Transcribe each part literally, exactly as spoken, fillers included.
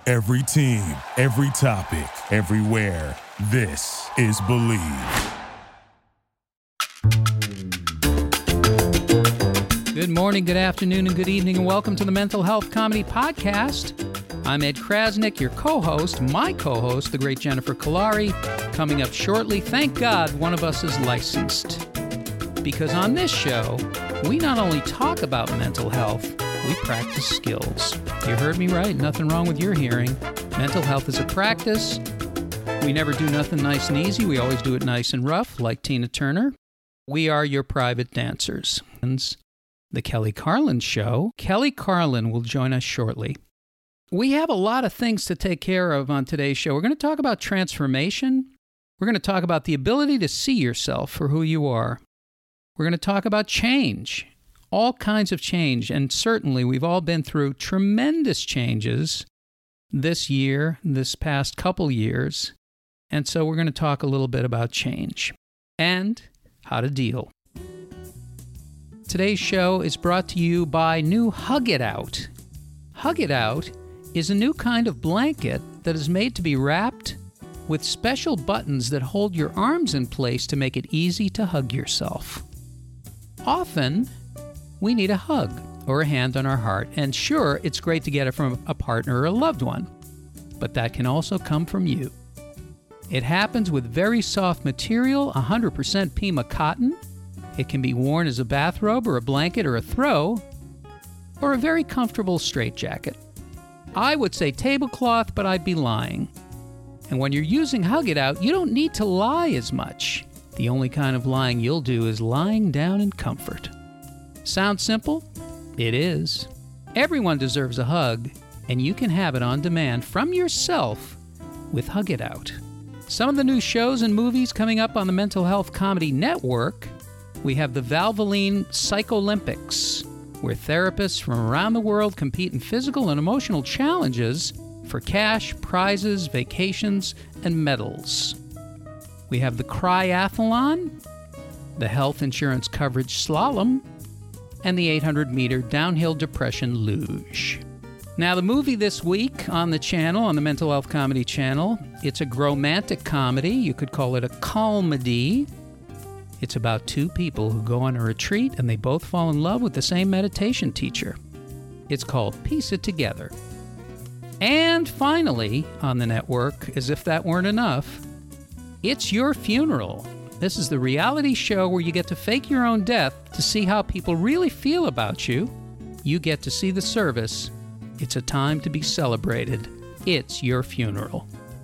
Every team, every topic, everywhere. This is Believe. Good morning, good afternoon, and good evening, and welcome to the Mental Health Comedy Podcast. I'm Ed Krasnick, your co-host, my co-host, the great Jennifer Kolari. Coming up shortly, thank God one of us is licensed. Because on this show, we not only talk about mental health, we practice skills. You heard me right, nothing wrong with your hearing. Mental health is a practice. We never do nothing nice and easy. We always do it nice and rough, like Tina Turner. We are your private dancers. The Kelly Carlin Show. Kelly Carlin will join us shortly. We have a lot of things to take care of on today's show. We're going to talk about transformation. We're going to talk about the ability to see yourself for who you are. We're going to talk about change, all kinds of change. And certainly we've all been through tremendous changes this year, this past couple years. And so we're going to talk a little bit about change and how to deal. Today's show is brought to you by new Hug It Out. Hug It Out is a new kind of blanket that is made to be wrapped with special buttons that hold your arms in place to make it easy to hug yourself. Often, we need a hug or a hand on our heart, and sure, it's great to get it from a partner or a loved one, but that can also come from you. It happens with very soft material, one hundred percent Pima cotton. It can be worn as a bathrobe or a blanket or a throw, or a very comfortable straitjacket. I would say tablecloth, but I'd be lying. And when you're using Hug It Out, you don't need to lie as much. The only kind of lying you'll do is lying down in comfort. Sounds simple? It is. Everyone deserves a hug, and you can have it on demand from yourself with Hug It Out. Some of the new shows and movies coming up on the Mental Health Comedy Network. We have the Valvoline Psycholympics, where therapists from around the world compete in physical and emotional challenges for cash, prizes, vacations, and medals. We have the Cryathlon, the Health Insurance Coverage Slalom, and the eight hundred meter Downhill Depression Luge. Now, the movie this week on the channel, on the Mental Health Comedy channel, it's a romantic comedy. You could call it a comedy. It's about two people who go on a retreat and they both fall in love with the same meditation teacher. It's called Piece It Together. And finally, on the network, as if that weren't enough, It's Your Funeral. This is the reality show where you get to fake your own death to see how people really feel about you. You get to see the service. It's a time to be celebrated. It's Your Funeral.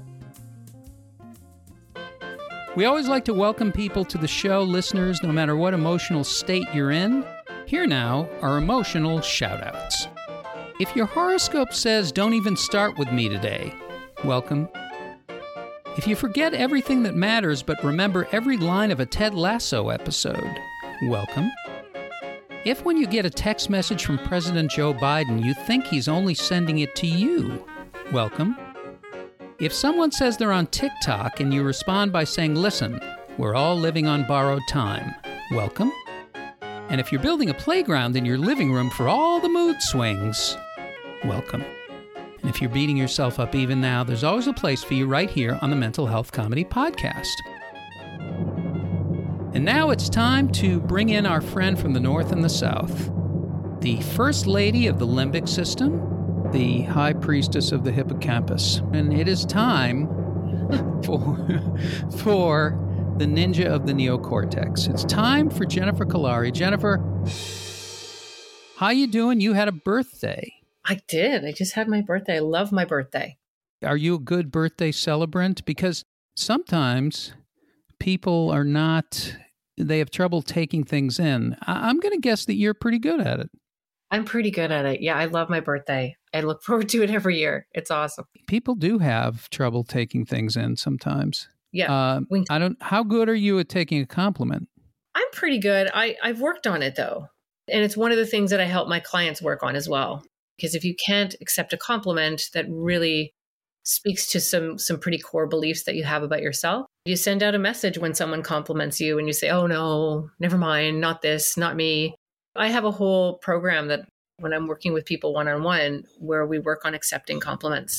We always like to welcome people to the show, listeners, no matter what emotional state you're in. Here now are emotional shout-outs. If your horoscope says, don't even start with me today, welcome. If you forget everything that matters but remember every line of a Ted Lasso episode, welcome. If when you get a text message from President Joe Biden, you think he's only sending it to you, welcome. If someone says they're on TikTok and you respond by saying, listen, we're all living on borrowed time, welcome. And if you're building a playground in your living room for all the mood swings, welcome. And if you're beating yourself up even now, there's always a place for you right here on the Mental Health Comedy Podcast. And now it's time to bring in our friend from the North and the South, the First Lady of the Limbic System, the High Priestess of the Hippocampus. And it is time for, for the Ninja of the Neocortex. It's time for Jennifer Kolari. Jennifer, how you doing? You had a birthday. I did. I just had my birthday. I love my birthday. Are you a good birthday celebrant? Because sometimes people are not, they have trouble taking things in. I- I'm going to guess that you're pretty good at it. I'm pretty good at it. Yeah, I love my birthday. I look forward to it every year. It's awesome. People do have trouble taking things in sometimes. Yeah. Uh, we, I don't, how good are you at taking a compliment? I'm pretty good. I, I've worked on it though. And it's one of the things that I help my clients work on as well. Because if you can't accept a compliment that really speaks to some some pretty core beliefs that you have about yourself, you send out a message when someone compliments you and you say, oh no, never mind, not this, not me. I have a whole program that when I'm working with people one-on-one where we work on accepting compliments.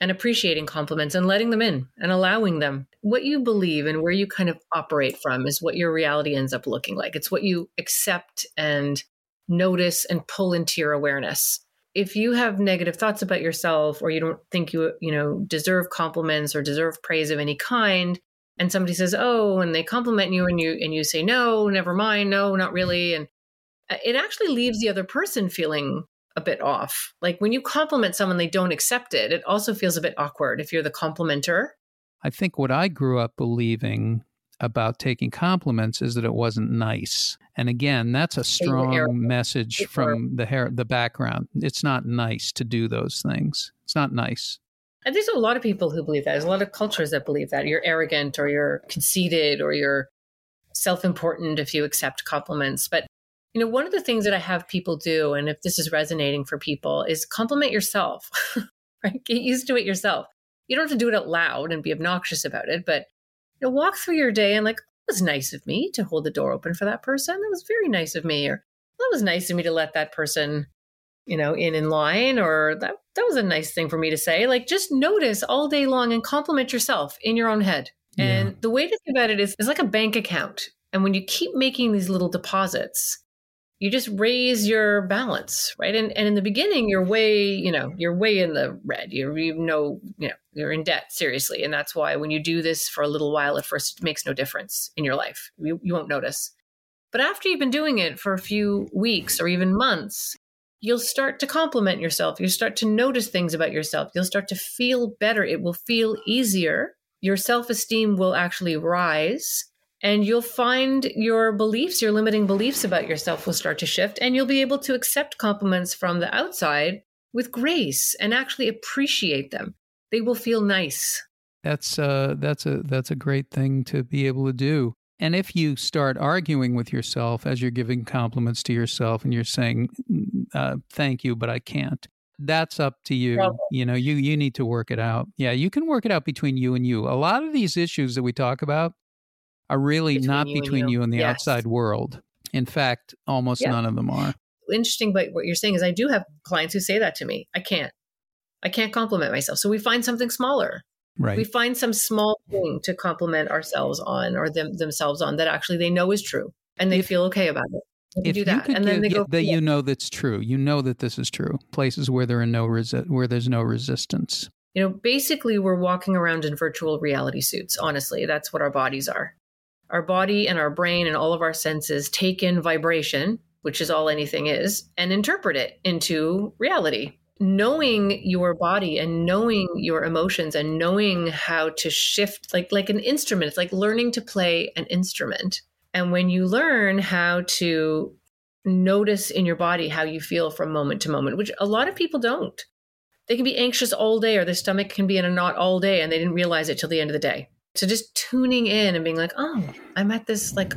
and appreciating compliments and letting them in and allowing them. What you believe and where you kind of operate from is what your reality ends up looking like. It's what you accept and notice and pull into your awareness. If you have negative thoughts about yourself, or you don't think you, you know, deserve compliments or deserve praise of any kind, and somebody says, oh, and they compliment you and you, and you say, no, never mind. No, not really. And it actually leaves the other person feeling a bit off. Like when you compliment someone, they don't accept it. It also feels a bit awkward if you're the complimenter. I think what I grew up believing about taking compliments is that it wasn't nice. And again, that's a strong message from the hair, the background. It's not nice to do those things. It's not nice. And there's a lot of people who believe that. There's a lot of cultures that believe that you're arrogant or you're conceited or you're self-important if you accept compliments. But, you know, one of the things that I have people do, and if this is resonating for people, is compliment yourself, right? Get used to it yourself. You don't have to do it out loud and be obnoxious about it, but, you know, walk through your day and like, it was nice of me to hold the door open for that person. That was very nice of me. Or that was nice of me to let that person, you know, in in line, or that that was a nice thing for me to say. Like, just notice all day long and compliment yourself in your own head. Yeah. And the way to think about it is, it's like a bank account. And when you keep making these little deposits, you just raise your balance, right? And and in the beginning, you're way, you know, you're way in the red. You you know, you know, you're in debt, seriously. And that's why when you do this for a little while, at first, it makes no difference in your life. You, you won't notice. But after you've been doing it for a few weeks or even months, you'll start to compliment yourself. You'll start to notice things about yourself. You'll start to feel better. It will feel easier. Your self-esteem will actually rise. And you'll find your beliefs, your limiting beliefs about yourself will start to shift. And you'll be able to accept compliments from the outside with grace and actually appreciate them. They will feel nice. That's uh, that's a that's a great thing to be able to do. And if you start arguing with yourself as you're giving compliments to yourself and you're saying, uh, thank you, but I can't, that's up to you. Probably. You know, you, you need to work it out. Yeah, you can work it out between you and you. A lot of these issues that we talk about are really between not you between and you. you and the yes. outside world. In fact, almost yeah. none of them are. Interesting, but what you're saying is I do have clients who say that to me. I can't. I can't compliment myself. So we find something smaller. Right. We find some small thing to compliment ourselves on, or them themselves on, that actually they know is true and they if, feel okay about it. They if do that, you and then give, they go. That you know that's true. You know that this is true. Places where there are no resi- where there's no resistance. You know, basically, we're walking around in virtual reality suits. Honestly, that's what our bodies are. Our body and our brain and all of our senses take in vibration, which is all anything is, and interpret it into reality. Knowing your body and knowing your emotions and knowing how to shift, like like an instrument, it's like learning to play an instrument. And when you learn how to notice in your body how you feel from moment to moment, which a lot of people don't. They can be anxious all day, or their stomach can be in a knot all day, and they didn't realize it till the end of the day. So just tuning in and being like, oh, I'm at this like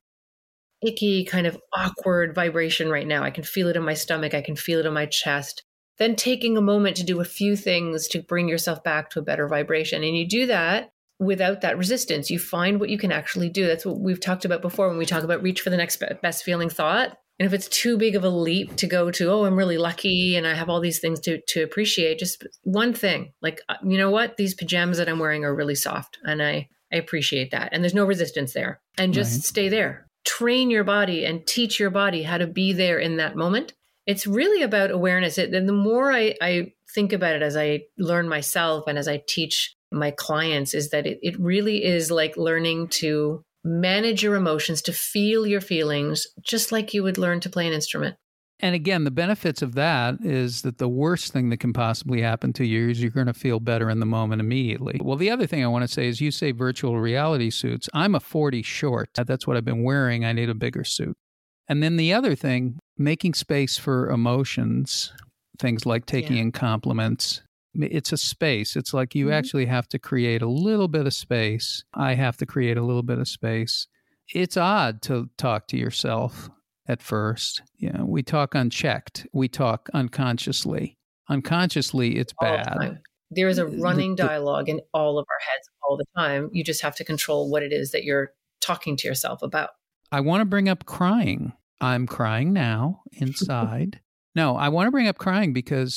icky kind of awkward vibration right now. I can feel it in my stomach. I can feel it in my chest. Then taking a moment to do a few things to bring yourself back to a better vibration. And you do that without that resistance. You find what you can actually do. That's what we've talked about before when we talk about reach for the next best feeling thought. And if it's too big of a leap to go to, oh, I'm really lucky and I have all these things to, to appreciate, just one thing, like, you know what? These pajamas that I'm wearing are really soft. And I, I appreciate that. And there's no resistance there. And just right. stay there. Train your body and teach your body how to be there in that moment. It's really about awareness. It, and the more I, I think about it as I learn myself and as I teach my clients, is that it, it really is like learning to manage your emotions, to feel your feelings, just like you would learn to play an instrument. And again, the benefits of that is that the worst thing that can possibly happen to you is you're going to feel better in the moment immediately. Well, the other thing I want to say is you say virtual reality suits. I'm a forty short. That's what I've been wearing. I need a bigger suit. And then the other thing, making space for emotions, things like taking yeah. in compliments. It's a space. It's like you mm-hmm. actually have to create a little bit of space. I have to create a little bit of space. It's odd to talk to yourself at first. You know, we talk unchecked. We talk unconsciously. Unconsciously, it's all bad. The there is a running the, the, dialogue in all of our heads all the time. You just have to control what it is that you're talking to yourself about. I want to bring up crying. I'm crying now inside. No, I want to bring up crying because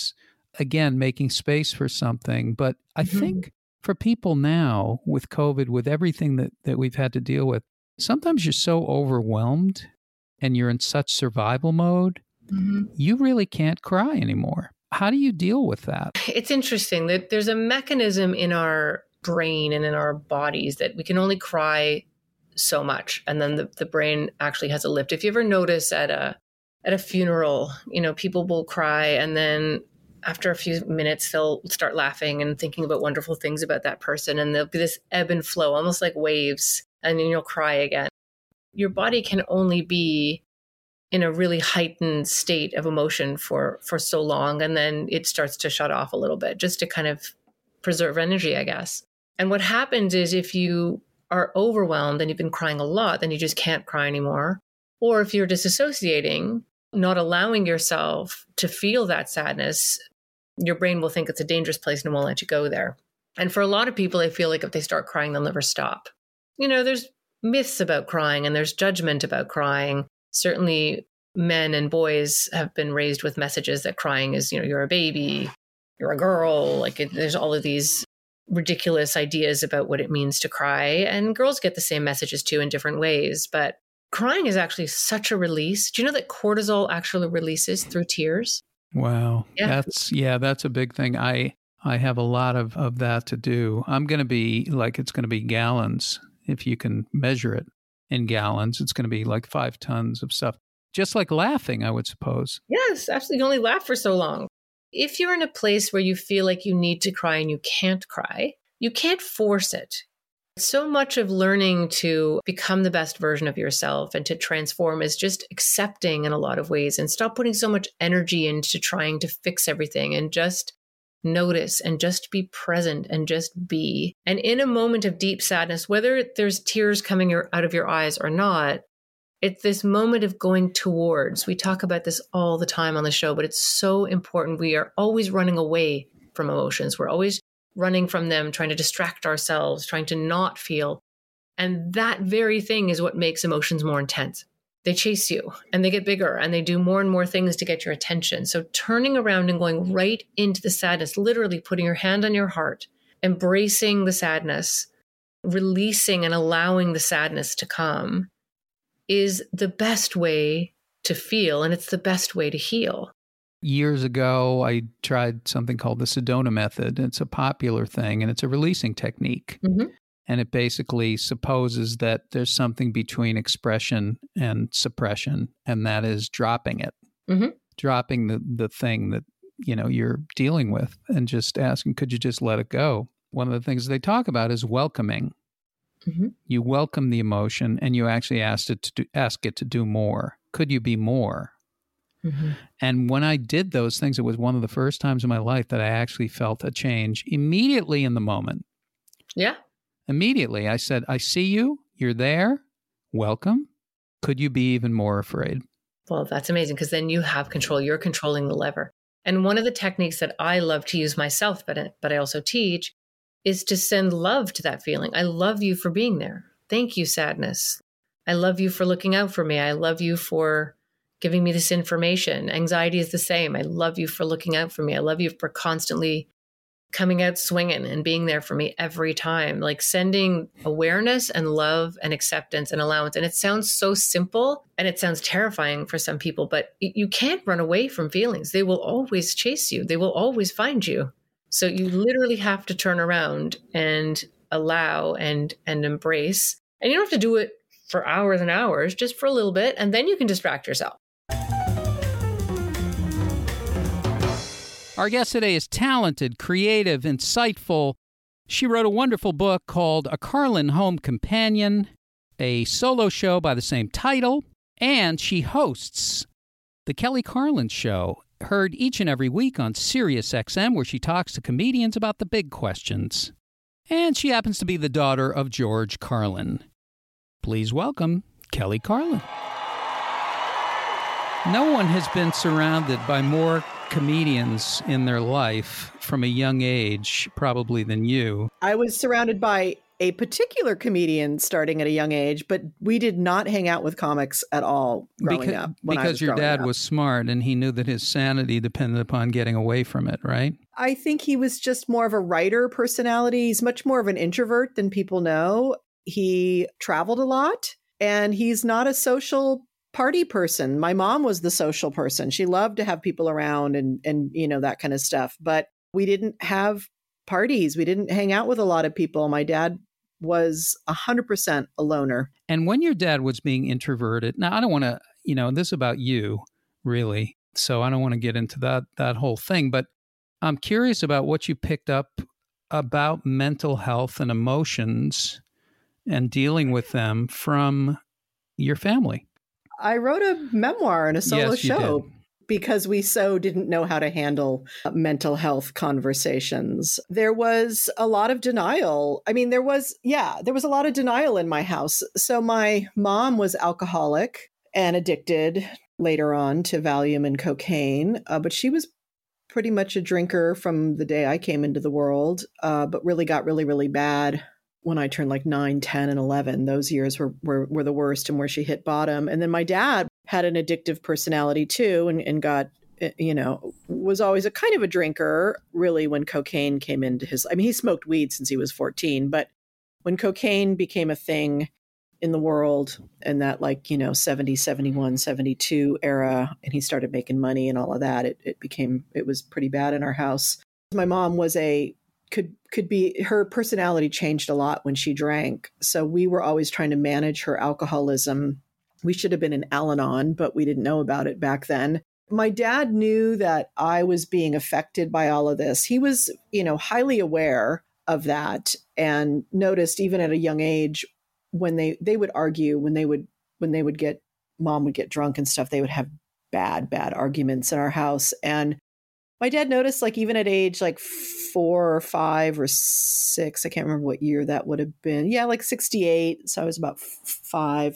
again, making space for something. But I Mhm. think for people now with COVID, with everything that, that we've had to deal with, sometimes you're so overwhelmed and you're in such survival mode, Mhm. you really can't cry anymore. How do you deal with that? It's interesting that there's a mechanism in our brain and in our bodies that we can only cry so much. And then the, the brain actually has a lift. If you ever notice at a at a funeral, you know, people will cry and then after a few minutes they'll start laughing and thinking about wonderful things about that person. And there'll be this ebb and flow, almost like waves, and then you'll cry again. Your body can only be in a really heightened state of emotion for for so long, and then it starts to shut off a little bit just to kind of preserve energy, I guess. And what happens is if you are overwhelmed and you've been crying a lot, then you just can't cry anymore. Or if you're disassociating, not allowing yourself to feel that sadness, your brain will think it's a dangerous place and won't let you go there. And for a lot of people, they feel like if they start crying, they'll never stop. You know, there's myths about crying and there's judgment about crying. Certainly men and boys have been raised with messages that crying is, you know, you're a baby, you're a girl. Like it, there's all of these ridiculous ideas about what it means to cry. And girls get the same messages too in different ways. But crying is actually such a release. Do you know that cortisol actually releases through tears? Wow. Yeah. That's, yeah, that's a big thing. I, I have a lot of, of that to do. I'm going to be like, it's going to be gallons. If you can measure it in gallons, it's going to be like five tons of stuff. Just like laughing, I would suppose. Yes, absolutely. You only laugh for so long. If you're in a place where you feel like you need to cry and you can't cry, you can't force it. So much of learning to become the best version of yourself and to transform is just accepting in a lot of ways and stop putting so much energy into trying to fix everything and just notice and just be present and just be. And in a moment of deep sadness, whether there's tears coming out of your eyes or not, it's this moment of going towards. We talk about this all the time on the show, but it's so important. We are always running away from emotions. We're always running from them, trying to distract ourselves, trying to not feel. And that very thing is what makes emotions more intense. They chase you and they get bigger and they do more and more things to get your attention. So turning around and going right into the sadness, literally putting your hand on your heart, embracing the sadness, releasing and allowing the sadness to come is the best way to feel, and it's the best way to heal. Years ago, I tried something called the Sedona method. It's a popular thing, and it's a releasing technique. Mm-hmm. And it basically supposes that there's something between expression and suppression, and that is dropping it, Mm-hmm. dropping the, the thing that, you know, you're dealing with and just asking, could you just let it go? One of the things they talk about is welcoming. Mm-hmm. You welcome the emotion and you actually asked it to do, ask it to do more. Could you be more? Mm-hmm. And when I did those things, it was one of the first times in my life that I actually felt a change immediately in the moment. Yeah. Immediately, I said, I see you. You're there. Welcome. Could you be even more afraid? Well, that's amazing because then you have control. You're controlling the lever. And one of the techniques that I love to use myself, but, but I also teach, is to send love to that feeling. I love you for being there. Thank you, sadness. I love you for looking out for me. I love you for giving me this information. Anxiety is the same. I love you for looking out for me. I love you for constantly coming out swinging and being there for me every time. Like sending awareness and love and acceptance and allowance. And it sounds so simple and it sounds terrifying for some people, but you can't run away from feelings. They will always chase you. They will always find you. So you literally have to turn around and allow and and embrace. And you don't have to do it for hours and hours, just for a little bit, and then you can distract yourself. Our guest today is talented, creative, insightful. She wrote a wonderful book called A Carlin Home Companion, a solo show by the same title, and she hosts The Kelly Carlin Show, heard each and every week on Sirius X M, where she talks to comedians about the big questions. And she happens to be the daughter of George Carlin. Please welcome Kelly Carlin. No one has been surrounded by more comedians in their life from a young age, probably, than you. I was surrounded by a particular comedian starting at a young age, but we did not hang out with comics at all growing because, up. When because I was your dad up. was smart and he knew that his sanity depended upon getting away from it, right? I think he was just more of a writer personality. He's much more of an introvert than people know. He traveled a lot and he's not a social party person. My mom was the social person. She loved to have people around and, and, you know, that kind of stuff. But we didn't have parties. We didn't hang out with a lot of people. My dad was one hundred percent a loner. And when your dad was being introverted, now I don't want to, you know, this is about you, really. So I don't want to get into that that whole thing. But I'm curious about what you picked up about mental health and emotions and dealing with them from your family. I wrote a memoir and a solo Yes, you show did. because we so didn't know how to handle mental health conversations. There was a lot of denial. I mean, there was, yeah, there was a lot of denial in my house. So my mom was alcoholic and addicted later on to Valium and cocaine, uh, but she was pretty much a drinker from the day I came into the world, uh, but really got really, really bad when I turned like nine, ten, and eleven. Those years were, were were the worst and where she hit bottom. And then my dad had an addictive personality too, and, and got, you know, was always a kind of a drinker, really, when cocaine came into his, I mean, he smoked weed since he was fourteen, but when cocaine became a thing in the world and that like, you know, seventy, seventy-one, seventy-two era, and he started making money and all of that, it, it became, it was pretty bad in our house. My mom was a, could, could be, her personality changed a lot when she drank. So we were always trying to manage her alcoholism. We should have been in Al-Anon, but we didn't know about it back then. My dad knew that I was being affected by all of this. He was, you know, highly aware of that and noticed even at a young age when they, they would argue, when they would, when they would get, mom would get drunk and stuff, they would have bad, bad arguments in our house. And my dad noticed, like, even at age like four or five or six, I can't remember what year that would have been. Yeah, like sixty-eight. So I was about f- five.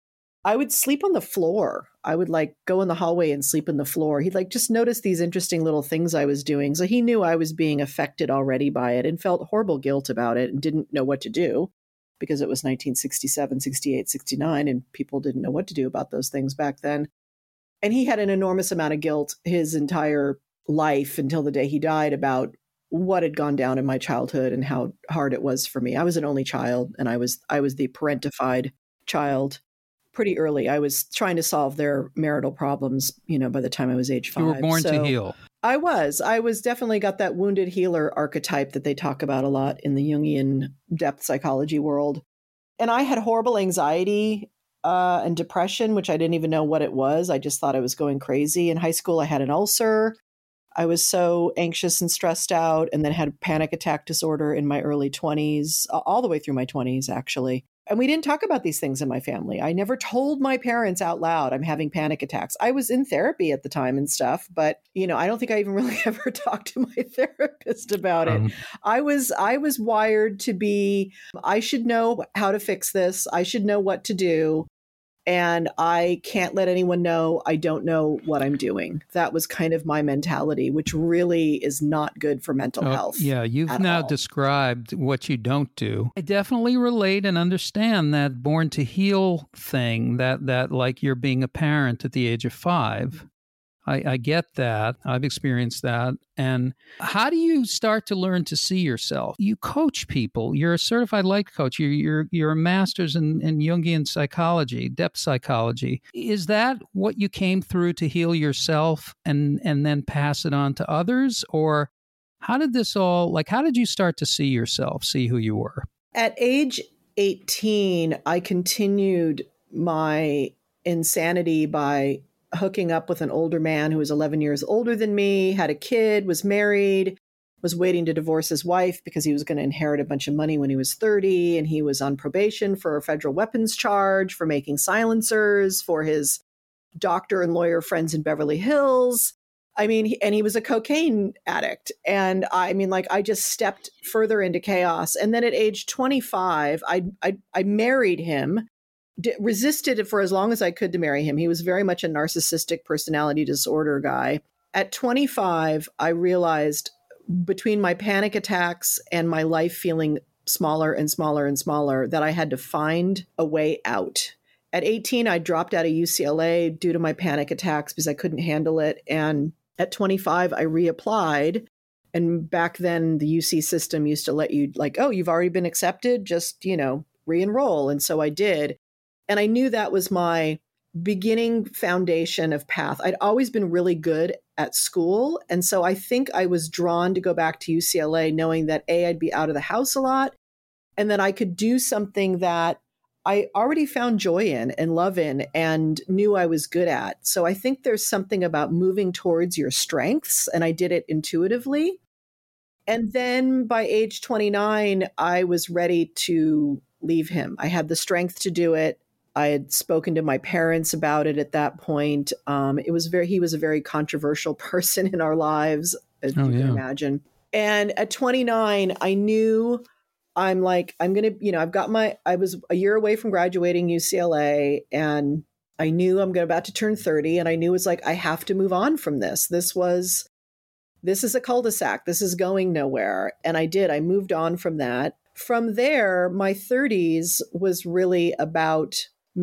I would sleep on the floor. I would like go in the hallway and sleep on the floor. He'd like just notice these interesting little things I was doing. So he knew I was being affected already by it and felt horrible guilt about it and didn't know what to do because it was nineteen sixty-seven, sixty-eight, sixty-nine, and people didn't know what to do about those things back then. And he had an enormous amount of guilt his entire life until the day he died about what had gone down in my childhood and how hard it was for me. I was an only child and I was I was the parentified child pretty early. I was trying to solve their marital problems, you know, by the time I was age five. You were born so to heal. I was. I was definitely got that wounded healer archetype that they talk about a lot in the Jungian depth psychology world. And I had horrible anxiety uh, and depression, which I didn't even know what it was. I just thought I was going crazy. In high school, I had an ulcer. I was so anxious and stressed out, and then had panic attack disorder in my early twenties, all the way through my twenties, actually. And we didn't talk about these things in my family. I never told my parents out loud I'm having panic attacks. I was in therapy at the time and stuff, but, you know, I don't think I even really ever talked to my therapist about it. Um, I was I was wired to be, I should know how to fix this. I should know what to do. And I can't let anyone know I don't know what I'm doing. That was kind of my mentality, which really is not good for mental oh, health. Yeah, you've now all. described what you don't do. I definitely relate and understand that born to heal thing, that, that like you're being a parent at the age of five. I, I get that. I've experienced that. And how do you start to learn to see yourself? You coach people. You're a certified life coach. You're you're, you're a master's in, in Jungian psychology, depth psychology. Is that what you came through to heal yourself and, and then pass it on to others? Or how did this all, like, how did you start to see yourself, see who you were? At age eighteen, I continued my insanity by hooking up with an older man who was eleven years older than me, had a kid, was married, was waiting to divorce his wife because he was going to inherit a bunch of money when he was thirty. And he was on probation for a federal weapons charge, for making silencers, for his doctor and lawyer friends in Beverly Hills. I mean, and he was a cocaine addict. And I mean, like, I just stepped further into chaos. And then at age twenty-five, I, I, I married him. D- resisted it for as long as I could to marry him. He was very much a narcissistic personality disorder guy. At twenty-five, I realized between my panic attacks and my life feeling smaller and smaller and smaller that I had to find a way out. At eighteen, I dropped out of U C L A due to my panic attacks because I couldn't handle it. And at twenty-five, I reapplied. And back then, the U C system used to let you like, oh, you've already been accepted, just, you know, re-enroll. And so I did. And I knew that was my beginning foundation of path. I'd always been really good at school. And so I think I was drawn to go back to U C L A knowing that A, I'd be out of the house a lot, and that I could do something that I already found joy in and love in and knew I was good at. So I think there's something about moving towards your strengths, and I did it intuitively. And then by age twenty-nine, I was ready to leave him. I had the strength to do it. I had spoken to my parents about it at that point. Um, it was very, he was a very controversial person in our lives, as oh, you yeah. can imagine. And at twenty-nine, I knew I'm like, I'm going to, you know, I've got my, I was a year away from graduating U C L A, and I knew I'm about to turn thirty. And I knew it's like, I have to move on from this. This was, this is a cul-de-sac. This is going nowhere. And I did, I moved on from that. From there, my thirties was really about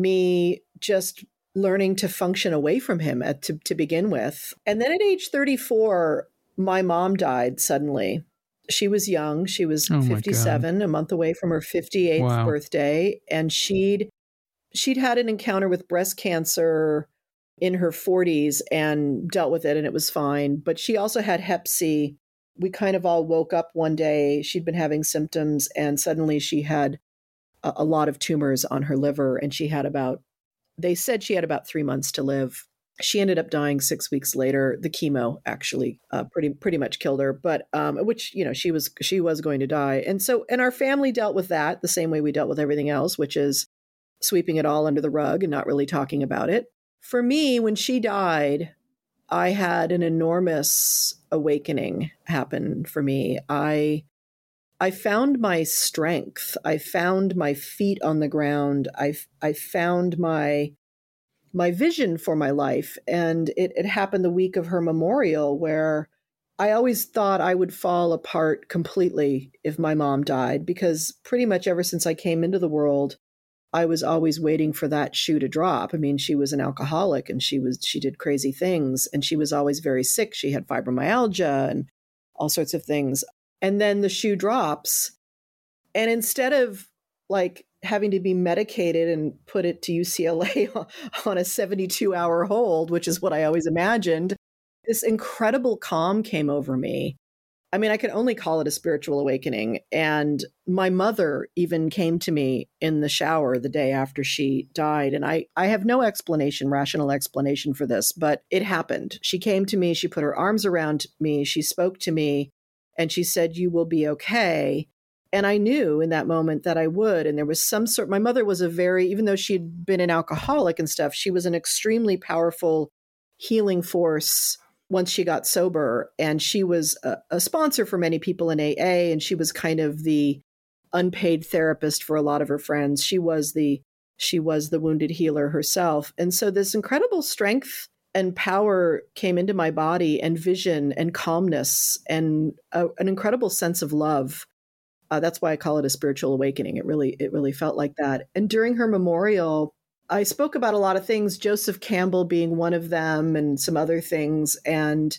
me just learning to function away from him at, to, to begin with. And then at age thirty-four, my mom died suddenly. She was young. She was oh fifty-seven, a month away from her fifty-eighth wow. birthday. And she'd, she'd had an encounter with breast cancer in her forties and dealt with it, and it was fine. But she also had hep C. We kind of all woke up one day. She'd been having symptoms, and suddenly she had a, a lot of tumors on her liver. And she had about, they said she had about three months to live. She ended up dying six weeks later. The chemo actually uh, pretty pretty much killed her, but um, which, you know, she was she was going to die. And so, and our family dealt with that the same way we dealt with everything else, which is sweeping it all under the rug and not really talking about it. For me, when she died, I had an enormous awakening happen for me. I I found my strength. I found my feet on the ground. I I found my my vision for my life. And it, it happened the week of her memorial, where I always thought I would fall apart completely if my mom died, because pretty much ever since I came into the world, I was always waiting for that shoe to drop. I mean, she was an alcoholic, and she was, she did crazy things, and she was always very sick. She had fibromyalgia and all sorts of things. And then the shoe drops. And instead of like having to be medicated and put it to U C L A on a seventy-two hour hold, which is what I always imagined, this incredible calm came over me. I mean, I could only call it a spiritual awakening. And my mother even came to me in the shower the day after she died. And I, I have no explanation, rational explanation for this, but it happened. She came to me, she put her arms around me, she spoke to me, and she said, "You will be okay." And I knew in that moment that I would. And there was some sort, my mother was a very, even though she'd been an alcoholic and stuff, she was an extremely powerful healing force once she got sober. And she was a, a sponsor for many people in A A. And she was kind of the unpaid therapist for a lot of her friends. She was the, she was the wounded healer herself. And so this incredible strength and power came into my body, and vision and calmness and a, an incredible sense of love. Uh, that's why I call it a spiritual awakening. It really, it really felt like that. And during her memorial, I spoke about a lot of things, Joseph Campbell being one of them, and some other things. And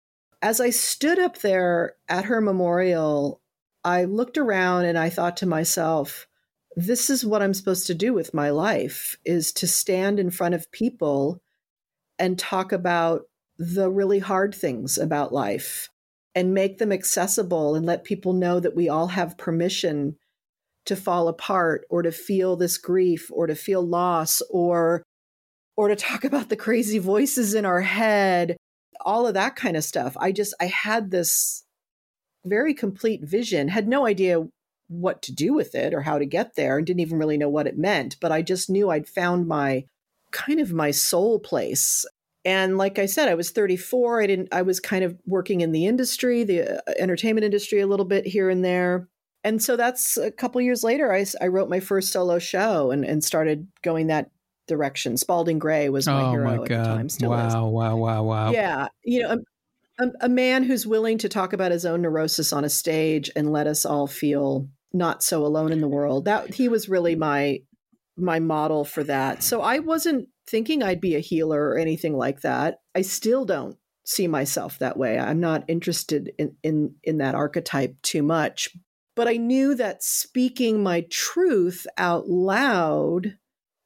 as I stood up there at her memorial, I looked around and I thought to myself, this is what I'm supposed to do with my life, is to stand in front of people and talk about the really hard things about life, and make them accessible, and let people know that we all have permission to fall apart, or to feel this grief, or to feel loss, or or to talk about the crazy voices in our head, all of that kind of stuff. I just, I had this very complete vision, had no idea what to do with it or how to get there, and didn't even really know what it meant. But I just knew I'd found my kind of my soul place. And like I said, I was thirty-four. I didn't, I was kind of working in the industry, the uh, entertainment industry a little bit here and there. And so that's a couple years later, I, I wrote my first solo show and, and started going that direction. Spalding Gray was my oh hero my at God. the time. Still wow, is. wow, wow, wow. Yeah. You know, a, a, a man who's willing to talk about his own neurosis on a stage and let us all feel not so alone in the world. That he was really my my model for that. So I wasn't thinking I'd be a healer or anything like that. I still don't see myself that way. I'm not interested in in in that archetype too much. But I knew that speaking my truth out loud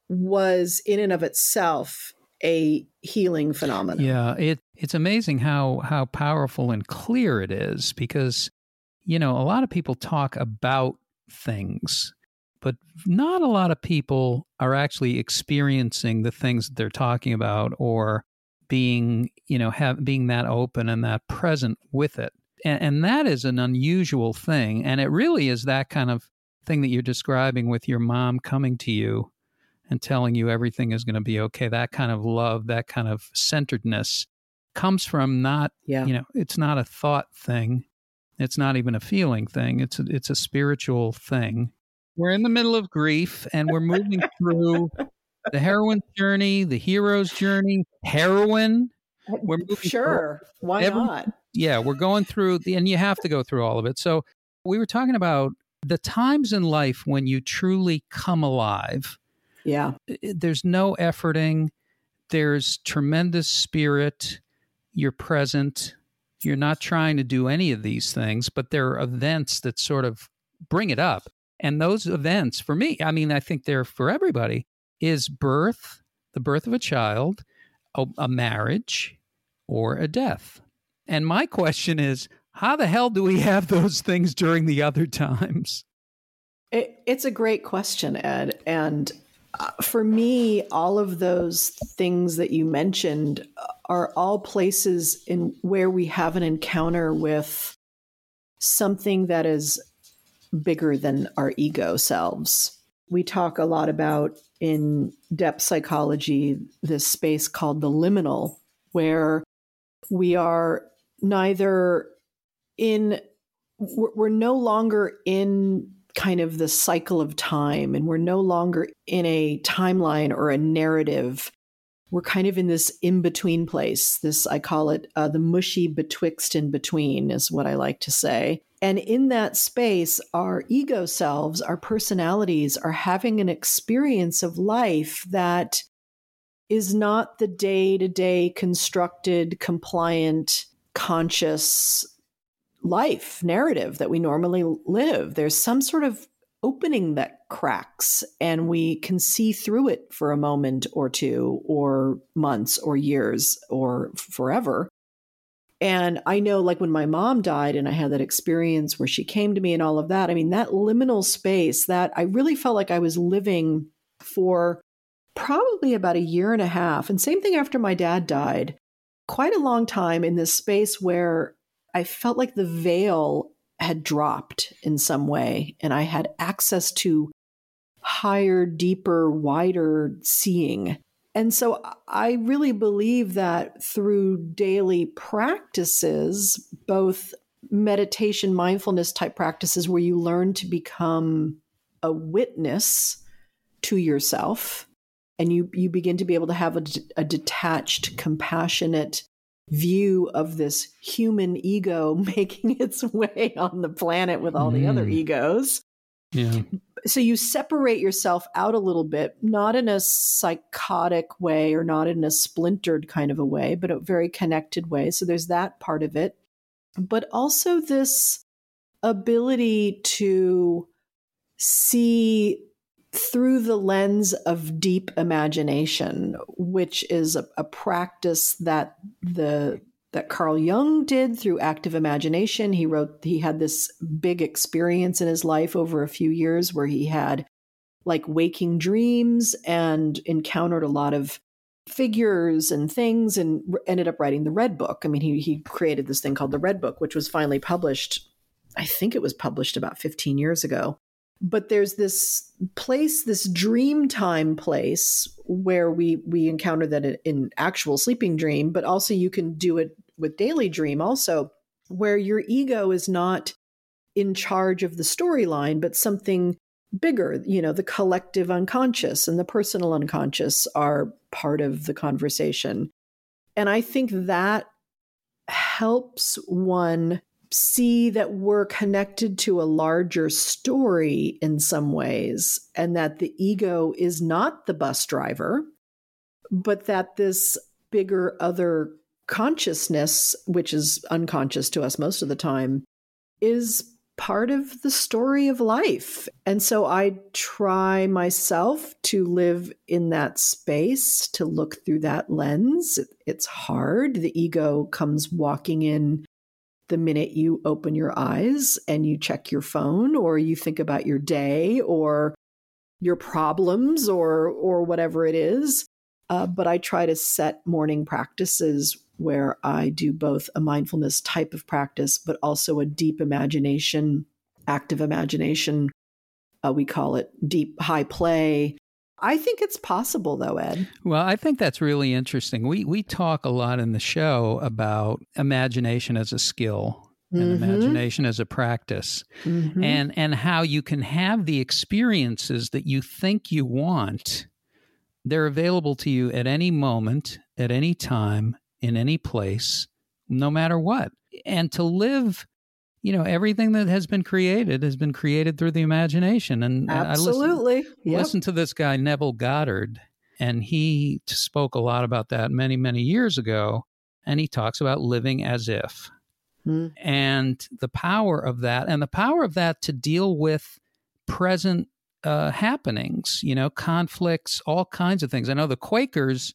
was in and of itself a healing phenomenon. Yeah, it it's amazing how how powerful and clear it is, because, you know, a lot of people talk about things, but not a lot of people are actually experiencing the things that they're talking about, or being, you know, have, being that open and that present with it. And, and that is an unusual thing. And it really is that kind of thing that you're describing with your mom coming to you and telling you everything is going to be okay. That kind of love, that kind of centeredness comes from not, yeah. you know, it's not a thought thing. It's not even a feeling thing. It's a, it's a spiritual thing. We're in the middle of grief, and we're moving through the heroine's journey, the hero's journey, heroine. We're moving Sure. through Why every, not? Yeah, we're going through, the, and you have to go through all of it. So we were talking about the times in life when you truly come alive. Yeah. There's no efforting. There's tremendous spirit. You're present. You're not trying to do any of these things, but there are events that sort of bring it up. And those events, for me, I mean, I think they're for everybody, is birth, the birth of a child, a, a marriage, or a death. And my question is, how the hell do we have those things during the other times? It, it's a great question, Ed. And uh, for me, all of those things that you mentioned are all places in where we have an encounter with something that is bigger than our ego selves. We talk a lot about in depth psychology, this space called the liminal, where we are neither in, we're no longer in kind of the cycle of time, and we're no longer in a timeline or a narrative. We're kind of in this in-between place. This, I call it uh, the mushy betwixt and between, is what I like to say. And in that space, our ego selves, our personalities are having an experience of life that is not the day-to-day constructed, compliant, conscious life narrative that we normally live. There's some sort of opening that cracks, and we can see through it for a moment or two, or months or years or forever. And I know, like, when my mom died and I had that experience where she came to me and all of that, I mean, that liminal space, that I really felt like I was living for probably about a year and a half. And same thing after my dad died, quite a long time in this space where I felt like the veil had dropped in some way, and I had access to higher, deeper, wider seeing. And so I really believe that through daily practices, both meditation, mindfulness type practices, where you learn to become a witness to yourself, and you, you begin to be able to have a, a detached, compassionate view of this human ego making its way on the planet with all mm. the other egos. Yeah. So you separate yourself out a little bit, not in a psychotic way or not in a splintered kind of a way, but a very connected way. So there's that part of it. But also this ability to see through the lens of deep imagination, which is a, a practice that the that Carl Jung did through active imagination. He wrote, he had this big experience in his life over a few years where he had like waking dreams and encountered a lot of figures and things, and ended up writing the Red Book. I mean, he he created this thing called the Red Book, which was finally published. I think it was published about fifteen years ago. But there's this place, this dream time place, where we we encounter that in actual sleeping dream, but also you can do it with daily dream also, where your ego is not in charge of the storyline, but something bigger. You know, the collective unconscious and the personal unconscious are part of the conversation. And I think that helps one see that we're connected to a larger story in some ways, and that the ego is not the bus driver, but that this bigger other consciousness, which is unconscious to us most of the time, is part of the story of life. And so I try myself to live in that space, to look through that lens. It's hard. The ego comes walking in the minute you open your eyes and you check your phone, or you think about your day or your problems, or or whatever it is. Uh, but I try to set morning practices where I do both a mindfulness type of practice, but also a deep imagination, active imagination. Uh, we call it deep high play. I think it's possible, though, Ed. Well, I think that's really interesting. We we talk a lot in the show about imagination as a skill and mm-hmm. imagination as a practice, mm-hmm. and and how you can have the experiences that you think you want. They're available to you at any moment, at any time, in any place, no matter what. And to live, you know, everything that has been created has been created through the imagination. And absolutely, I listened, yep. listened to this guy, Neville Goddard, and he spoke a lot about that many, many years ago. And he talks about living as if. Hmm. And the power of that, and the power of that to deal with present uh, happenings, you know, conflicts, all kinds of things. I know the Quakers,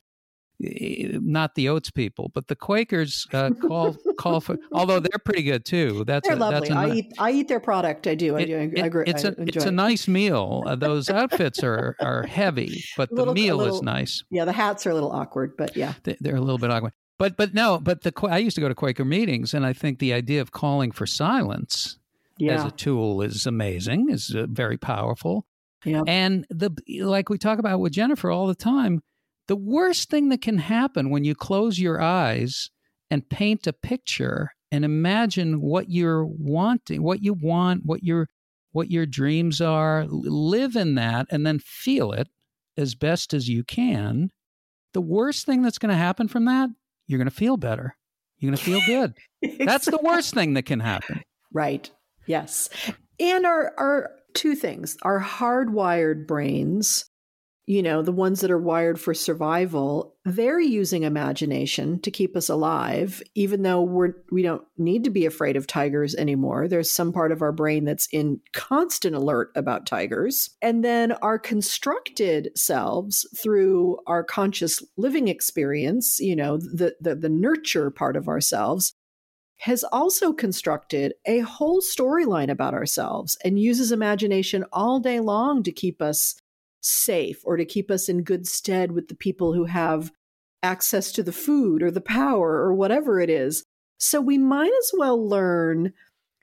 not the Oats people, but the Quakers uh, call call for. Although they're pretty good too. That's they're a, lovely. That's a, I eat I eat their product. I do. I it, do. I, it, I agree. It's a I it's it. a nice meal. Uh, those outfits are are heavy, but the little, meal little, is nice. Yeah, the hats are a little awkward, but yeah, they, they're a little bit awkward. But but no, but the I used to go to Quaker meetings, and I think the idea of calling for silence yeah. as a tool is amazing. Is uh, very powerful. Yeah. And the like we talk about with Jennifer all the time. The worst thing that can happen when you close your eyes and paint a picture and imagine what you're wanting, what you want, what your what your dreams are, live in that and then feel it as best as you can. The worst thing that's going to happen from that, you're going to feel better. You're going to feel good. Exactly. That's the worst thing that can happen. Right. Yes. And our our two things, our hardwired brains, you know, the ones that are wired for survival, they're using imagination to keep us alive, even though we're, we don't need to be afraid of tigers anymore. There's some part of our brain that's in constant alert about tigers. And then our constructed selves through our conscious living experience, you know, the, the, the nurture part of ourselves, has also constructed a whole storyline about ourselves and uses imagination all day long to keep us safe or to keep us in good stead with the people who have access to the food or the power or whatever it is. So we might as well learn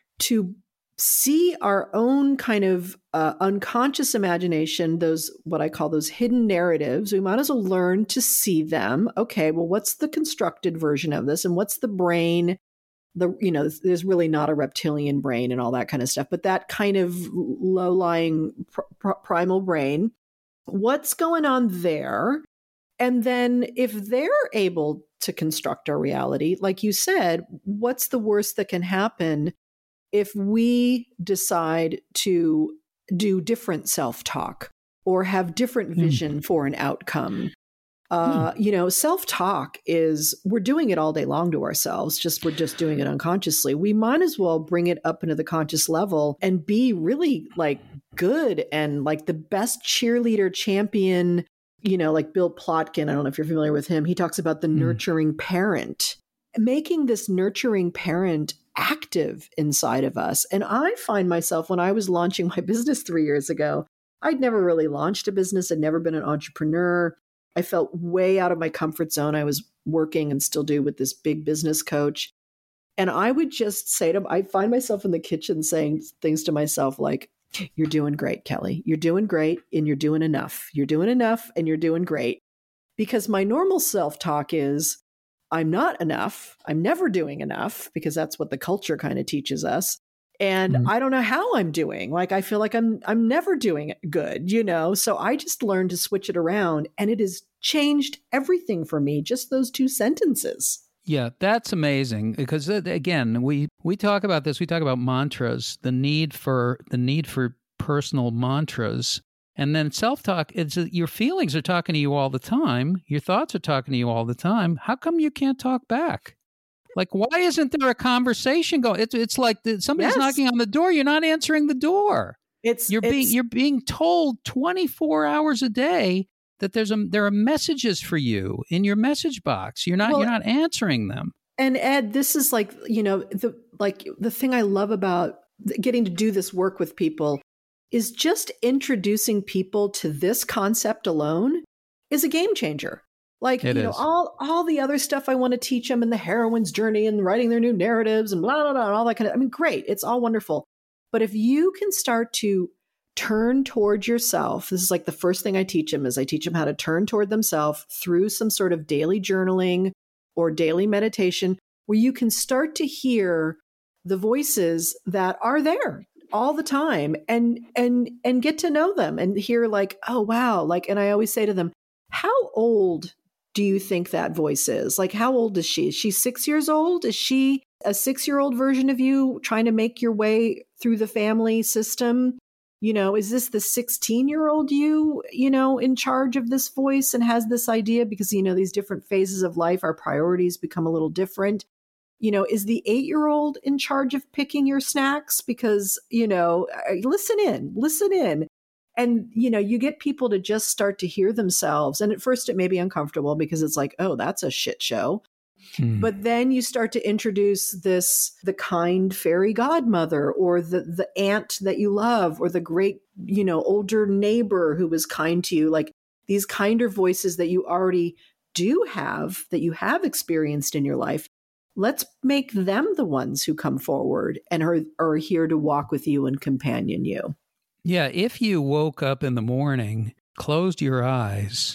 to see our own kind of uh, unconscious imagination, those what I call those hidden narratives. We might as well learn to see them. Okay, well, what's the constructed version of this? And what's the brain? The, you know, there's really not a reptilian brain and all that kind of stuff, but that kind of low-lying pr- pr- primal brain. What's going on there? And then if they're able to construct our reality, like you said, what's the worst that can happen if we decide to do different self-talk or have different vision mm. for an outcome? Uh, mm. You know, self-talk is, we're doing it all day long to ourselves, just we're just doing it unconsciously. We might as well bring it up into the conscious level and be really like good and like the best cheerleader champion, you know, like Bill Plotkin. I don't know if you're familiar with him. He talks about the mm. nurturing parent, making this nurturing parent active inside of us. And I find myself, when I was launching my business three years ago, I'd never really launched a business. I'd never been an entrepreneur. I felt way out of my comfort zone. I was working and still do with this big business coach. And I would just say to him, I find myself in the kitchen saying things to myself like, you're doing great, Kelly. You're doing great and you're doing enough. You're doing enough and you're doing great. Because my normal self-talk is, I'm not enough. I'm never doing enough, because that's what the culture kind of teaches us. And mm-hmm. I don't know how I'm doing. Like, I feel like I'm I'm never doing good, you know? So I just learned to switch it around, and it has changed everything for me, just those two sentences. Yeah, that's amazing because again, we we talk about this. We talk about mantras, the need for the need for personal mantras, and then self-talk. It's your feelings are talking to you all the time. Your thoughts are talking to you all the time. How come you can't talk back? Like, why isn't there a conversation going? It's it's like the, somebody's Yes. knocking on the door. You're not answering the door. It's You're being it's, you're being told twenty-four hours a day that there's a there are messages for you in your message box. You're not Well, you're not answering them. And Ed, this is like, you know, the like the thing I love about getting to do this work with people is just introducing people to this concept alone is a game changer. Like, It you know, is. all all the other stuff I want to teach them and the heroine's journey and writing their new narratives and blah, blah, blah, and all that kind of, I mean, great. It's all wonderful. But if you can start to turn toward yourself, this is like the first thing I teach them is I teach them how to turn toward themselves through some sort of daily journaling or daily meditation where you can start to hear the voices that are there all the time and and and get to know them and hear like, oh wow, like, and I always say to them, how old do you think that voice is? Like, how old is she? Is she six years old? Is she a six-year-old version of you trying to make your way through the family system? You know, is this the sixteen-year-old you, you know, in charge of this voice and has this idea? Because, you know, these different phases of life, our priorities become a little different. You know, is the eight-year-old in charge of picking your snacks? Because, you know, listen in, listen in. And, you know, you get people to just start to hear themselves. And at first it may be uncomfortable because it's like, oh, that's a shit show. Hmm. But then you start to introduce this, the kind fairy godmother or the, the aunt that you love or the great, you know, older neighbor who was kind to you, like these kinder voices that you already do have, that you have experienced in your life. Let's make them the ones who come forward and are, are here to walk with you and companion you. Yeah, if you woke up in the morning, closed your eyes,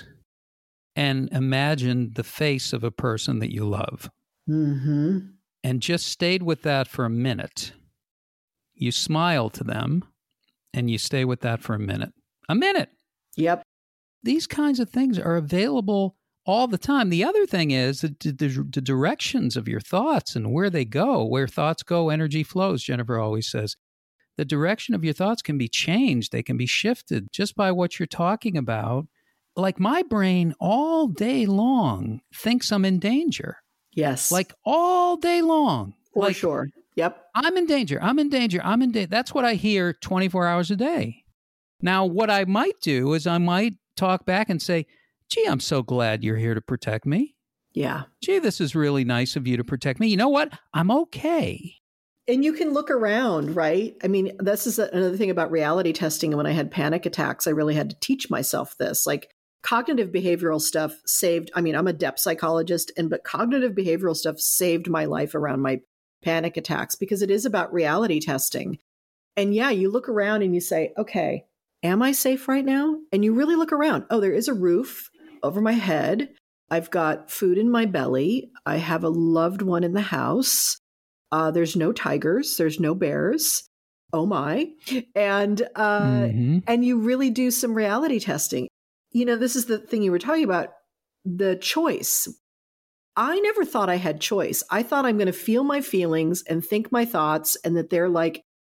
and imagined the face of a person that you love, mm-hmm. and just stayed with that for a minute, you smile to them, and you stay with that for a minute. A minute. Yep. These kinds of things are available all the time. The other thing is the, the, the directions of your thoughts and where they go. Where thoughts go, energy flows, Jennifer always says. The direction of your thoughts can be changed. They can be shifted just by what you're talking about. Like my brain all day long thinks I'm in danger. Yes. Like all day long. For like, sure. Yep. I'm in danger. I'm in danger. I'm in danger. That's what I hear twenty-four hours a day. Now, what I might do is I might talk back and say, gee, I'm so glad you're here to protect me. Yeah. Gee, this is really nice of you to protect me. You know what? I'm okay. And you can look around, right? I mean, this is another thing about reality testing. And when I had panic attacks, I really had to teach myself this. Like cognitive behavioral stuff saved, I mean, I'm a depth psychologist, and but cognitive behavioral stuff saved my life around my panic attacks because it is about reality testing. And yeah, you look around and you say, okay, am I safe right now? And you really look around. Oh, there is a roof over my head. I've got food in my belly. I have a loved one in the house. Uh, there's no tigers. There's no bears. Oh my. And, uh, mm-hmm. and you really do some reality testing. You know, this is the thing you were talking about, the choice. I never thought I had choice. I thought I'm going to feel my feelings and think my thoughts and that they're like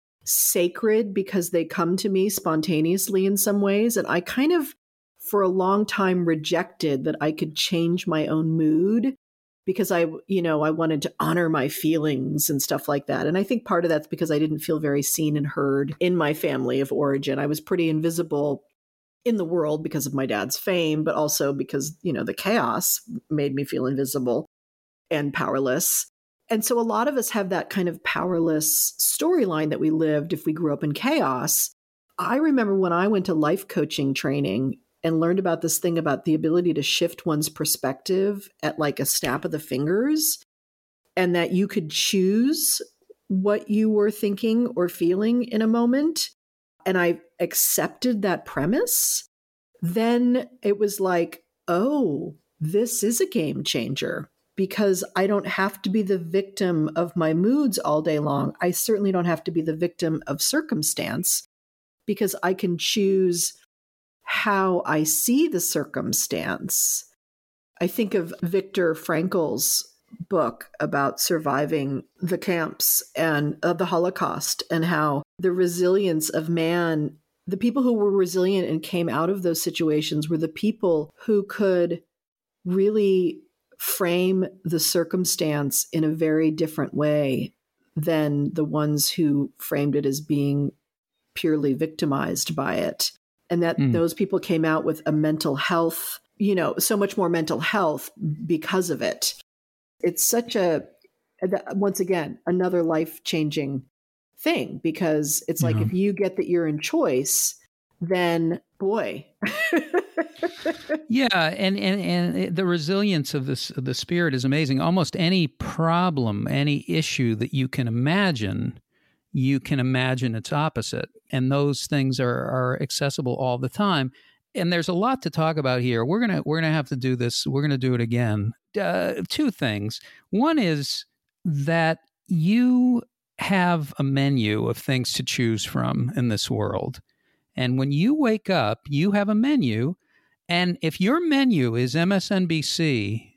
sacred because they come to me spontaneously in some ways. And I kind of, for a long time, rejected that I could change my own mood because I, you know, I wanted to honor my feelings and stuff like that. And I think part of that's because I didn't feel very seen and heard in my family of origin. I was pretty invisible in the world because of my dad's fame, but also because, you know, the chaos made me feel invisible and powerless. And so a lot of us have that kind of powerless storyline that we lived if we grew up in chaos. I remember when I went to life coaching training and learned about this thing about the ability to shift one's perspective at like a snap of the fingers, and that you could choose what you were thinking or feeling in a moment. And I accepted that premise. Then it was like, oh, this is a game changer because I don't have to be the victim of my moods all day long. I certainly don't have to be the victim of circumstance because I can choose how I see the circumstance. I think of Viktor Frankl's book about surviving the camps and uh, the Holocaust, and how the resilience of man, the people who were resilient and came out of those situations were the people who could really frame the circumstance in a very different way than the ones who framed it as being purely victimized by it. And that mm. those people came out with a mental health, you know, so much more mental health because of it. It's such a, once again, another life-changing thing, because it's like, yeah. if you get that you're in choice, then boy. yeah. And, and, and the resilience of this, of the spirit is amazing. Almost any problem, any issue that you can imagine, you can imagine its opposite. And those things are, are accessible all the time. And there's a lot to talk about here. We're going to, we're going to have to do this. We're going to do it again. Uh, two things. One is that you have a menu of things to choose from in this world. And when you wake up, you have a menu. And if your menu is M S N B C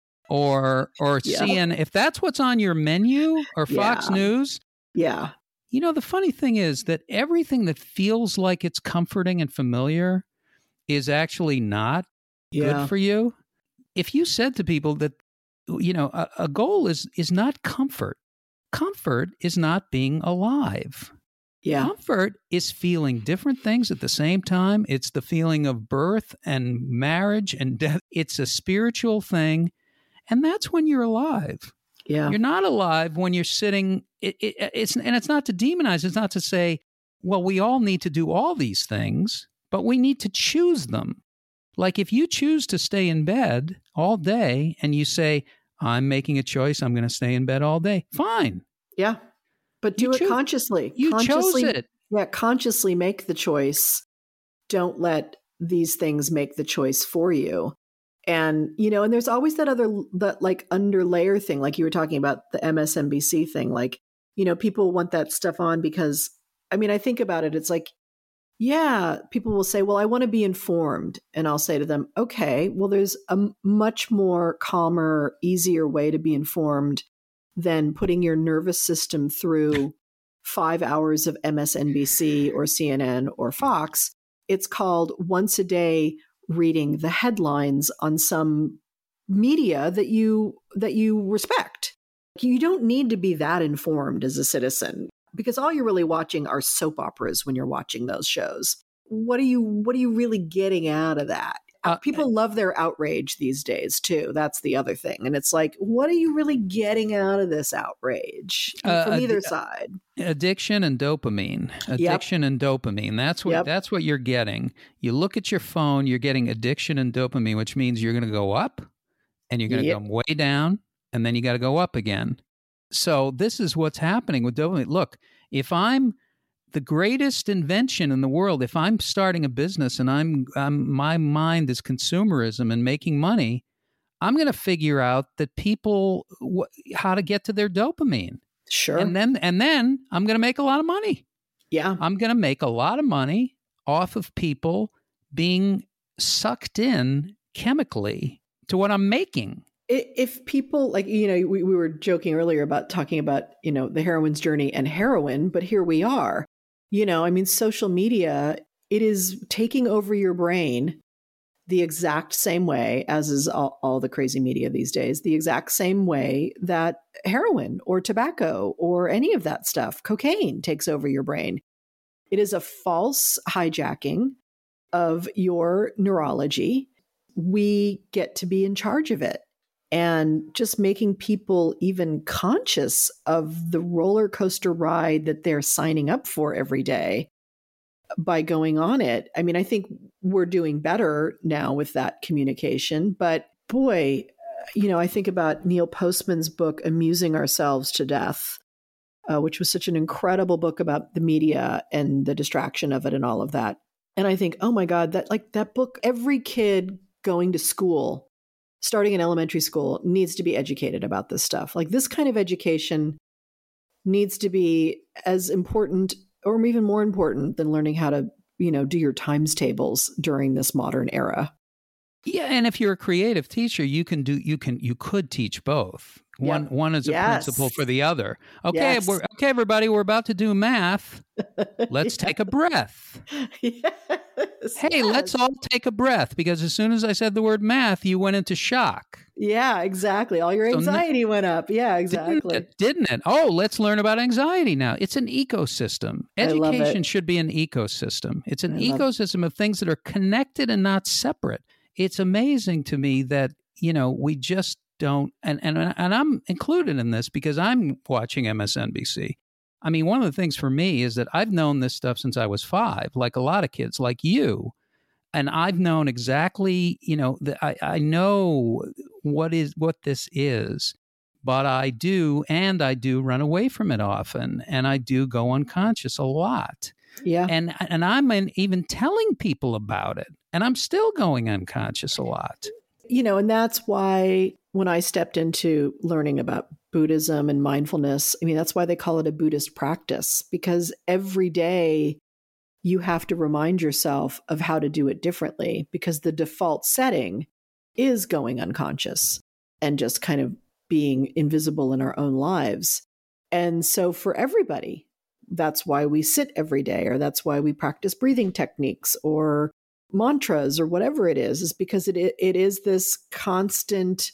or or yeah. C N N, if that's what's on your menu, or Fox yeah. News, yeah. You know, the funny thing is that everything that feels like it's comforting and familiar is actually not yeah. good for you. If you said to people that, you know, a, a goal is is not comfort. Comfort is not being alive. Yeah. Comfort is feeling different things at the same time. It's the feeling of birth and marriage and death. It's a spiritual thing. And that's when you're alive. Yeah. You're not alive when you're sitting. It, it, it's and it's not to demonize. It's not to say, well, we all need to do all these things, but we need to choose them. Like if you choose to stay in bed all day and you say, I'm making a choice, I'm going to stay in bed all day. Fine. Yeah. But do You it choo- consciously. You consciously, chose it. Yeah, consciously make the choice. Don't let these things make the choice for you. And, you know, and there's always that other, that like under layer thing, like you were talking about the M S N B C thing. Like, you know, people want that stuff on because, I mean, I think about it, it's like, yeah, people will say, well, I want to be informed. And I'll say to them, okay, well, there's a m- much more calmer, easier way to be informed than putting your nervous system through five hours of M S N B C or C N N or Fox. It's called once a day reading the headlines on some media that you that you respect. You don't need to be that informed as a citizen, because all you're really watching are soap operas when you're watching those shows. What are you what are you really getting out of that? Uh, People love their outrage these days too. That's the other thing. And it's like, what are you really getting out of this outrage uh, from either ad- side? Addiction and dopamine. Addiction yep. and dopamine. That's what yep. that's what you're getting. You look at your phone, you're getting addiction and dopamine, which means you're going to go up and you're going to yep. go way down, and then you got to go up again. So this is what's happening with dopamine. Look, if I'm the greatest invention in the world, if I'm starting a business and I'm, I'm my mind is consumerism and making money, I'm going to figure out that people wh- how to get to their dopamine. Sure. And then and then I'm going to make a lot of money. Yeah. I'm going to make a lot of money off of people being sucked in chemically to what I'm making. If people, like, you know, we, we were joking earlier about talking about, you know, the heroine's journey and heroin, but here we are. You know, I mean, social media, it is taking over your brain the exact same way, as is all, all the crazy media these days, the exact same way that heroin or tobacco or any of that stuff, cocaine, takes over your brain. It is a false hijacking of your neurology. We get to be in charge of it. And just making people even conscious of the roller coaster ride that they're signing up for every day by going on it. I mean, I think we're doing better now with that communication. But boy, you know, I think about Neil Postman's book, Amusing Ourselves to Death, uh, which was such an incredible book about the media and the distraction of it and all of that. And I think, oh my God, that like that book, every kid going to school, starting in elementary school, needs to be educated about this stuff. Like this kind of education needs to be as important or even more important than learning how to, you know, do your times tables during this modern era. Yeah, and if you're a creative teacher, you can do you can you could teach both. One Yep. one is a Yes. principle for the other. Okay, Yes. we're, okay, everybody, we're about to do math. Let's Yeah. take a breath. Yes. Hey, let's Yes. all take a breath, because as soon as I said the word math, you went into shock. Yeah, exactly. All your So n- anxiety went up. Yeah, Didn't exactly. it? Didn't it? Oh, let's learn about anxiety now. It's an ecosystem. I love it. Education should be an ecosystem. It's an I love- ecosystem of things that are connected and not separate. It's amazing to me that, you know, we just don't, and, and, and I'm included in this because I'm watching M S N B C. I mean, one of the things for me is that I've known this stuff since I was five, like a lot of kids, like you. And I've known exactly, you know, the, I, I know what is what this is, but I do, and I do run away from it often, and I do go unconscious a lot. Yeah. And and I'm in, even telling people about it, and I'm still going unconscious a lot. You know, and that's why when I stepped into learning about Buddhism and mindfulness, I mean, that's why they call it a Buddhist practice, because every day you have to remind yourself of how to do it differently, because the default setting is going unconscious and just kind of being invisible in our own lives. And so for everybody, that's why we sit every day, or that's why we practice breathing techniques or mantras or whatever it is, is because it it is this constant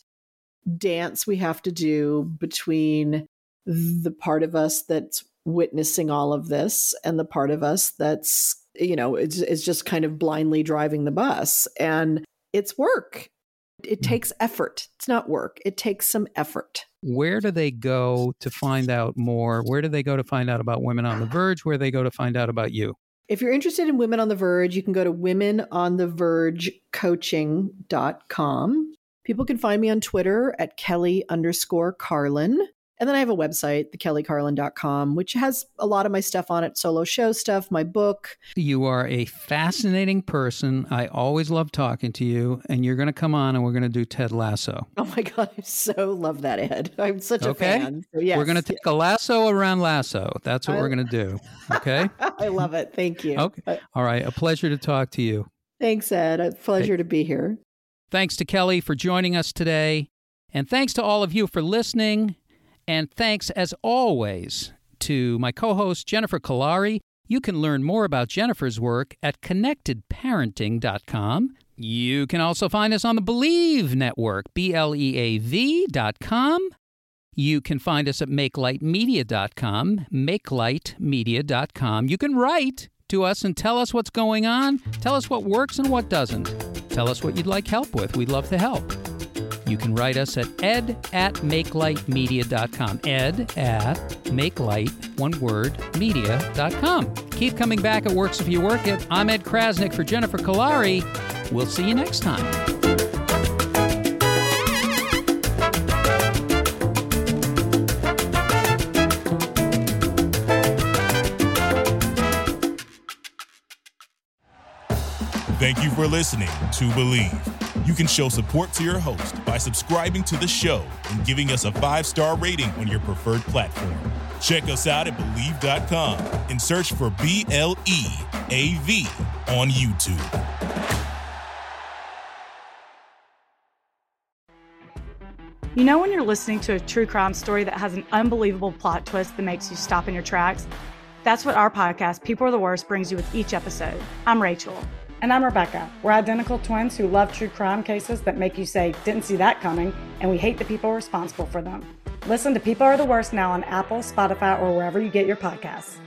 dance we have to do between the part of us that's witnessing all of this and the part of us that's, you know, it's, it's just kind of blindly driving the bus. And it's work. It takes effort. It's not work. It takes some effort. Where do they go to find out more? Where do they go to find out about Women on the Verge? Where do they go to find out about you? If you're interested in Women on the Verge, you can go to women on the verge coaching dot com. People can find me on Twitter at Kelly underscore Carlin. And then I have a website, the kelly carlin dot com, which has a lot of my stuff on it, solo show stuff, my book. You are a fascinating person. I always love talking to you. And you're going to come on and we're going to do Ted Lasso. Oh my God, I so love that, Ed. I'm such Okay. a fan. So yes, We're going to take a lasso around lasso. That's what I- we're going to do. Okay? I love it. Thank you. Okay. Uh, All right. A pleasure to talk to you. Thanks, Ed. A pleasure to be here. Thanks to Kelly for joining us today. And thanks to all of you for listening. And thanks, as always, to my co-host, Jennifer Kolari. You can learn more about Jennifer's work at connected parenting dot com. You can also find us on the Believe Network, B L E A V dot com. You can find us at make light media dot com, make light media dot com. You can write to us and tell us what's going on. Tell us what works and what doesn't. Tell us what you'd like help with. We'd love to help. You can write us at ed at make light media dot com. Ed at make light, one word, media dot com. Keep coming back. It works if you work it. I'm Ed Krasnick for Jennifer Kolari. We'll see you next time. Thank you for listening to Believe. You can show support to your host by subscribing to the show and giving us a five-star rating on your preferred platform. Check us out at Believe dot com and search for B L E A V on YouTube. You know when you're listening to a true crime story that has an unbelievable plot twist that makes you stop in your tracks? That's what our podcast, People Are the Worst, brings you with each episode. I'm Rachel. And I'm Rebecca. We're identical twins who love true crime cases that make you say, didn't see that coming, and we hate the people responsible for them. Listen to People Are the Worst now on Apple, Spotify, or wherever you get your podcasts.